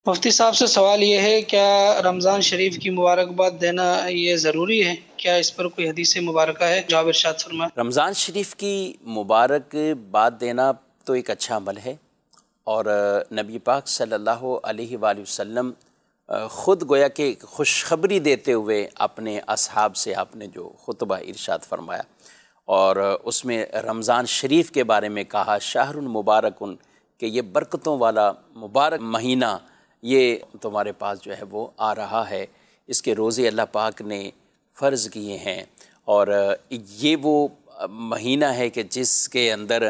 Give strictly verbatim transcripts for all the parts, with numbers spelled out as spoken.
مفتی صاحب سے سوال یہ ہے، کیا رمضان شریف کی مبارکباد دینا یہ ضروری ہے؟ کیا اس پر کوئی حدیث مبارکہ ہے؟ جواب ارشاد فرمائیں۔ رمضان شریف کی مبارکباد دینا تو ایک اچھا عمل ہے، اور نبی پاک صلی اللہ علیہ وآلہ وسلم خود گویا کہ خوشخبری دیتے ہوئے اپنے اصحاب سے آپ نے جو خطبہ ارشاد فرمایا، اور اس میں رمضان شریف کے بارے میں کہا شہر مبارکن، کہ یہ برکتوں والا مبارک مہینہ یہ تمہارے پاس جو ہے وہ آ رہا ہے، اس کے روزے اللہ پاک نے فرض کیے ہیں، اور یہ وہ مہینہ ہے کہ جس کے اندر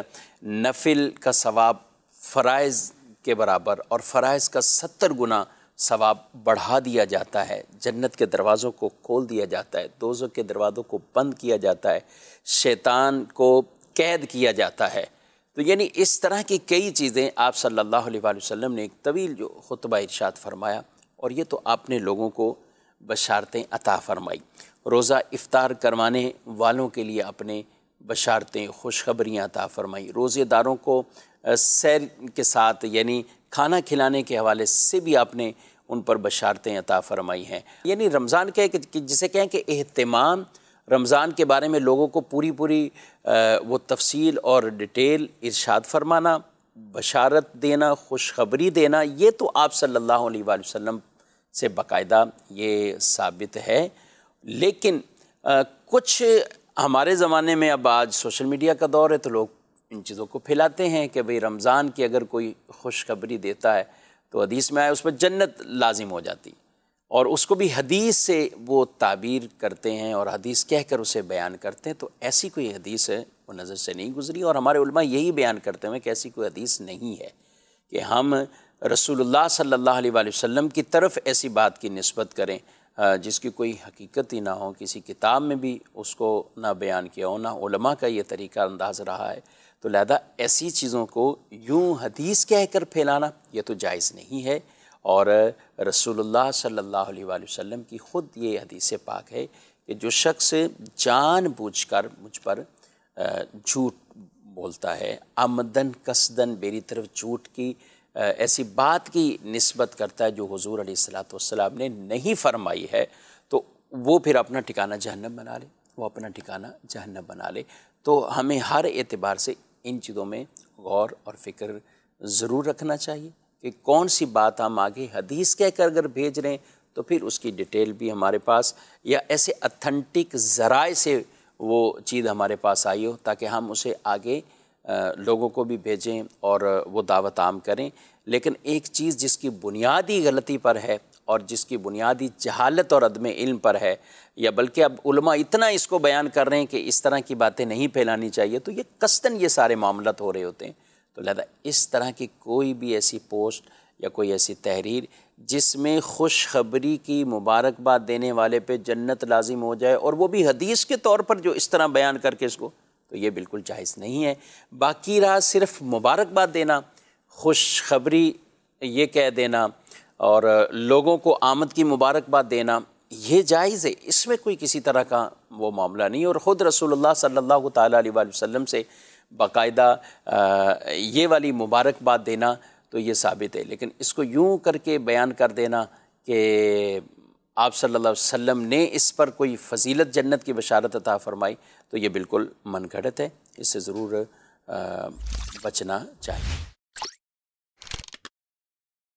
نفل کا ثواب فرائض کے برابر اور فرائض کا ستر گنا ثواب بڑھا دیا جاتا ہے، جنت کے دروازوں کو کھول دیا جاتا ہے، دوزخ کے دروازوں کو بند کیا جاتا ہے، شیطان کو قید کیا جاتا ہے۔ تو یعنی اس طرح کی کئی چیزیں آپ صلی اللہ علیہ وآلہ وسلم نے ایک طویل جو خطبہ ارشاد فرمایا، اور یہ تو آپ نے لوگوں کو بشارتیں عطا فرمائی، روزہ افطار کروانے والوں کے لیے اپنے بشارتیں خوشخبریاں عطا فرمائی، روزے داروں کو سیر کے ساتھ یعنی کھانا کھلانے کے حوالے سے بھی آپ نے ان پر بشارتیں عطا فرمائی ہیں۔ یعنی رمضان کے جسے کہیں کہ اہتمام رمضان کے بارے میں لوگوں کو پوری پوری وہ تفصیل اور ڈیٹیل ارشاد فرمانا، بشارت دینا، خوشخبری دینا، یہ تو آپ صلی اللہ علیہ وآلہ وسلم سے باقاعدہ یہ ثابت ہے۔ لیکن کچھ ہمارے زمانے میں اب آج سوشل میڈیا کا دور ہے، تو لوگ ان چیزوں کو پھیلاتے ہیں کہ بھئی رمضان کی اگر کوئی خوشخبری دیتا ہے تو حدیث میں آئے اس پر جنت لازم ہو جاتی، اور اس کو بھی حدیث سے وہ تعبیر کرتے ہیں اور حدیث کہہ کر اسے بیان کرتے ہیں۔ تو ایسی کوئی حدیث ہے وہ نظر سے نہیں گزری، اور ہمارے علماء یہی بیان کرتے ہیں کہ ایسی کوئی حدیث نہیں ہے کہ ہم رسول اللہ صلی اللہ علیہ وآلہ وسلم کی طرف ایسی بات کی نسبت کریں جس کی کوئی حقیقت ہی نہ ہو، کسی کتاب میں بھی اس کو نہ بیان کیا ہو، نہ علماء کا یہ طریقہ انداز رہا ہے۔ تو لہذا ایسی چیزوں کو یوں حدیث کہہ کر پھیلانا یہ تو جائز نہیں ہے، اور رسول اللہ صلی اللہ علیہ وآلہ وسلم کی خود یہ حدیث پاک ہے کہ جو شخص جان بوجھ کر مجھ پر جھوٹ بولتا ہے، عمدن قصدن میری طرف جھوٹ کی ایسی بات کی نسبت کرتا ہے جو حضور علیہ الصلوۃ والسلام نے نہیں فرمائی ہے، تو وہ پھر اپنا ٹھکانہ جہنم بنا لے، وہ اپنا ٹھکانہ جہنم بنا لے۔ تو ہمیں ہر اعتبار سے ان چیزوں میں غور اور فکر ضرور رکھنا چاہیے کہ کون سی بات ہم آگے حدیث کہہ کر اگر بھیج رہے ہیں تو پھر اس کی ڈیٹیل بھی ہمارے پاس یا ایسے اتھینٹک ذرائع سے وہ چیز ہمارے پاس آئی ہو تاکہ ہم اسے آگے لوگوں کو بھی بھیجیں اور وہ دعوت عام کریں۔ لیکن ایک چیز جس کی بنیادی غلطی پر ہے اور جس کی بنیادی جہالت اور عدم علم پر ہے، یا بلکہ اب علماء اتنا اس کو بیان کر رہے ہیں کہ اس طرح کی باتیں نہیں پھیلانی چاہیے، تو یہ قصداً یہ سارے معاملات ہو رہے ہوتے ہیں۔ تو لہذا اس طرح کی کوئی بھی ایسی پوسٹ یا کوئی ایسی تحریر جس میں خوشخبری کی مبارکباد دینے والے پہ جنت لازم ہو جائے، اور وہ بھی حدیث کے طور پر جو اس طرح بیان کر کے اس کو، تو یہ بالکل جائز نہیں ہے۔ باقی رہا صرف مبارکباد دینا، خوشخبری یہ کہہ دینا اور لوگوں کو آمد کی مبارکباد دینا، یہ جائز ہے، اس میں کوئی کسی طرح کا وہ معاملہ نہیں، اور خود رسول اللہ صلی اللہ تعالیٰ علیہ وآلہ وسلم سے باقاعدہ یہ والی مبارکباد دینا تو یہ ثابت ہے۔ لیکن اس کو یوں کر کے بیان کر دینا کہ آپ صلی اللہ علیہ وسلم نے اس پر کوئی فضیلت جنت کی بشارت عطا فرمائی، تو یہ بالکل من گھڑت ہے، اس سے ضرور بچنا چاہیے۔